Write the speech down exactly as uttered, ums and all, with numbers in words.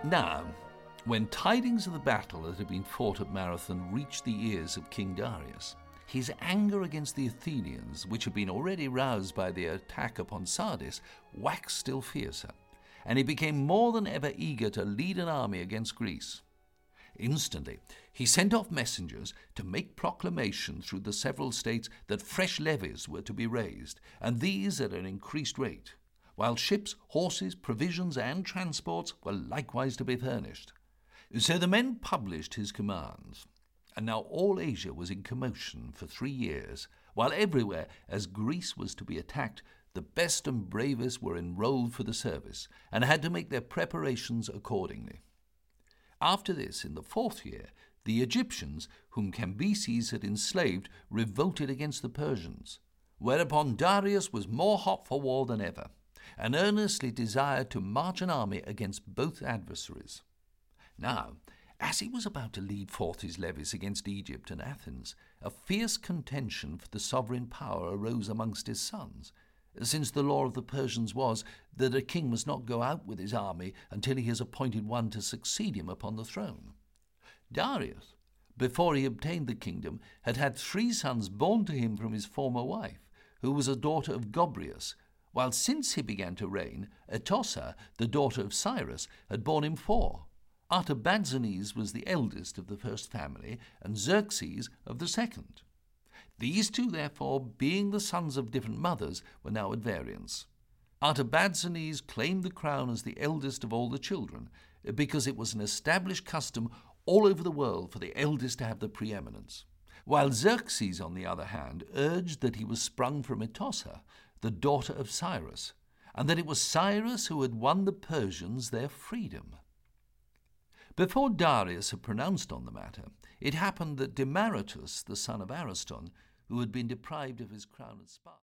Now, when tidings of the battle that had been fought at Marathon reached the ears of King Darius, his anger against the Athenians, which had been already roused by the attack upon Sardis, waxed still fiercer, and he became more than ever eager to lead an army against Greece. Instantly, he sent off messengers to make proclamation through the several states that fresh levies were to be raised, and these at an increased rate, while ships, horses, provisions, and transports were likewise to be furnished. So the men published his commands, and now all Asia was in commotion for three years, while everywhere, as Greece was to be attacked, the best and bravest were enrolled for the service, and had to make their preparations accordingly. After this, in the fourth year, the Egyptians, whom Cambyses had enslaved, revolted against the Persians, whereupon Darius was more hot for war than ever, and earnestly desired to march an army against both adversaries. Now, as he was about to lead forth his levies against Egypt and Athens, a fierce contention for the sovereign power arose amongst his sons, since the law of the Persians was that a king must not go out with his army until he has appointed one to succeed him upon the throne. Darius, before he obtained the kingdom, had had three sons born to him from his former wife, who was a daughter of Gobryas, while since he began to reign, Atossa, the daughter of Cyrus, had borne him four. Artabazanes was the eldest of the first family, and Xerxes of the second. These two, therefore, being the sons of different mothers, were now at variance. Artabazanes claimed the crown as the eldest of all the children, because it was an established custom all over the world for the eldest to have the preeminence, while Xerxes, on the other hand, urged that he was sprung from Atossa, the daughter of Cyrus, and that it was Cyrus who had won the Persians their freedom. Before Darius had pronounced on the matter, it happened that Demaratus, the son of Ariston, who had been deprived of his crown at Sparta,